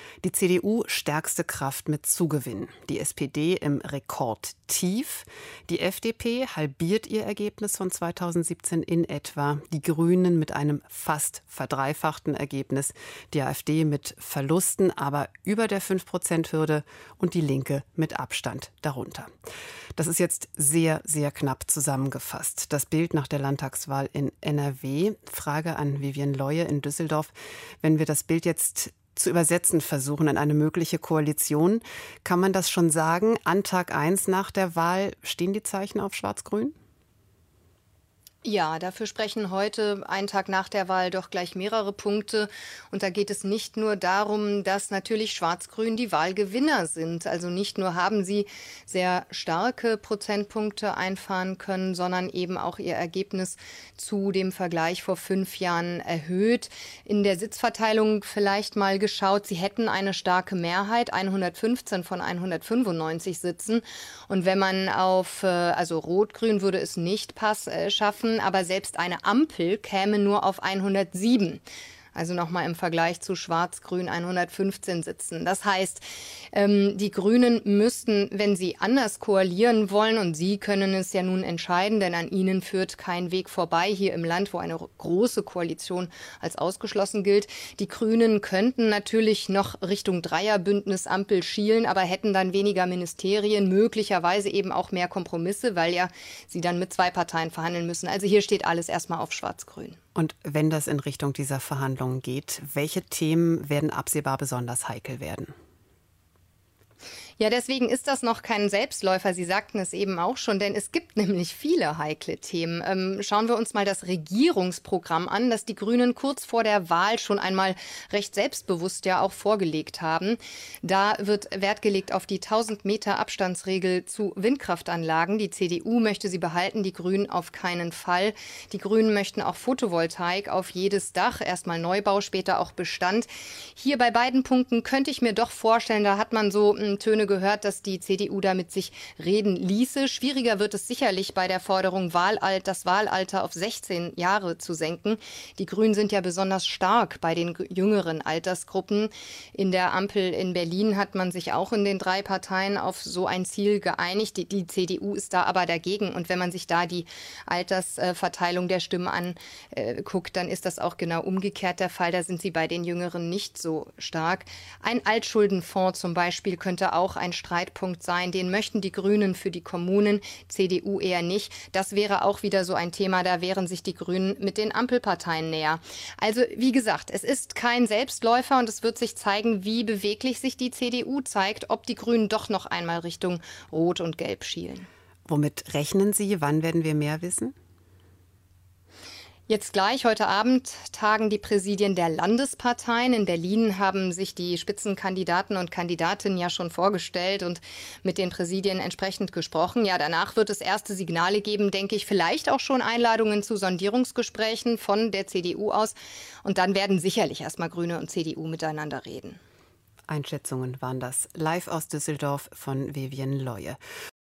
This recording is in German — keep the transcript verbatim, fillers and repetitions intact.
Die C D U stärkste Kraft mit Zugewinn. Die S P D im Rekordtief. Die F D P halbiert ihr Ergebnis von zweitausendsiebzehn in etwa. Die Grünen mit einem fast verdreifachten Ergebnis. Die AfD mit Verlusten, aber über der fünf Prozent Hürde. Und die Linke mit Abstand darunter. Das ist jetzt sehr, sehr knapp zusammengefasst. Das Bild nach der Landtagswahl in N R W. Frage an Vivien Leue in Düsseldorf. Wenn wir das Bild jetzt zu übersetzen versuchen in eine mögliche Koalition, kann man das schon sagen? An Tag eins nach der Wahl stehen die Zeichen auf Schwarz-Grün? Ja, dafür sprechen heute, einen Tag nach der Wahl, doch gleich mehrere Punkte. Und da geht es nicht nur darum, dass natürlich Schwarz-Grün die Wahlgewinner sind. Also nicht nur haben sie sehr starke Prozentpunkte einfahren können, sondern eben auch ihr Ergebnis zu dem Vergleich vor fünf Jahren erhöht. In der Sitzverteilung vielleicht mal geschaut, sie hätten eine starke Mehrheit, hundertfünfzehn von hundertfünfundneunzig Sitzen. Und wenn man auf, also Rot-Grün würde es nicht pass, äh, schaffen, aber selbst eine Ampel käme nur auf hundertsieben. Also nochmal im Vergleich zu Schwarz-Grün hundertfünfzehn Sitzen. Das heißt, ähm, die Grünen müssten, wenn sie anders koalieren wollen, und sie können es ja nun entscheiden, denn an ihnen führt kein Weg vorbei hier im Land, wo eine große Koalition als ausgeschlossen gilt. Die Grünen könnten natürlich noch Richtung Dreierbündnis Ampel schielen, aber hätten dann weniger Ministerien, möglicherweise eben auch mehr Kompromisse, weil ja sie dann mit zwei Parteien verhandeln müssen. Also hier steht alles erstmal auf Schwarz-Grün. Und wenn das in Richtung dieser Verhandlungen geht, welche Themen werden absehbar besonders heikel werden? Ja, deswegen ist das noch kein Selbstläufer. Sie sagten es eben auch schon, denn es gibt nämlich viele heikle Themen. Ähm, schauen wir uns mal das Regierungsprogramm an, das die Grünen kurz vor der Wahl schon einmal recht selbstbewusst ja auch vorgelegt haben. Da wird Wert gelegt auf die tausend Meter Abstandsregel zu Windkraftanlagen. Die C D U möchte sie behalten, die Grünen auf keinen Fall. Die Grünen möchten auch Photovoltaik auf jedes Dach. Erstmal Neubau, später auch Bestand. Hier bei beiden Punkten könnte ich mir doch vorstellen, da hat man so m, Töne gehört, dass die C D U damit sich reden ließe. Schwieriger wird es sicherlich bei der Forderung, Wahlalt, das Wahlalter auf sechzehn Jahre zu senken. Die Grünen sind ja besonders stark bei den jüngeren Altersgruppen. In der Ampel in Berlin hat man sich auch in den drei Parteien auf so ein Ziel geeinigt. Die, die C D U ist da aber dagegen. Und wenn man sich da die Altersverteilung der Stimmen anguckt, dann ist das auch genau umgekehrt der Fall. Da sind sie bei den Jüngeren nicht so stark. Ein Altschuldenfonds zum Beispiel könnte auch ein Streitpunkt sein. Den möchten die Grünen für die Kommunen, C D U eher nicht. Das wäre auch wieder so ein Thema, da wären sich die Grünen mit den Ampelparteien näher. Also wie gesagt, es ist kein Selbstläufer und es wird sich zeigen, wie beweglich sich die C D U zeigt, ob die Grünen doch noch einmal Richtung Rot und Gelb schielen. Womit rechnen Sie? Wann werden wir mehr wissen? Jetzt gleich, heute Abend, tagen die Präsidien der Landesparteien. In Berlin haben sich die Spitzenkandidaten und Kandidatinnen ja schon vorgestellt und mit den Präsidien entsprechend gesprochen. Ja, danach wird es erste Signale geben, denke ich, vielleicht auch schon Einladungen zu Sondierungsgesprächen von der C D U aus. Und dann werden sicherlich erstmal Grüne und C D U miteinander reden. Einschätzungen waren das live aus Düsseldorf von Vivien Leue.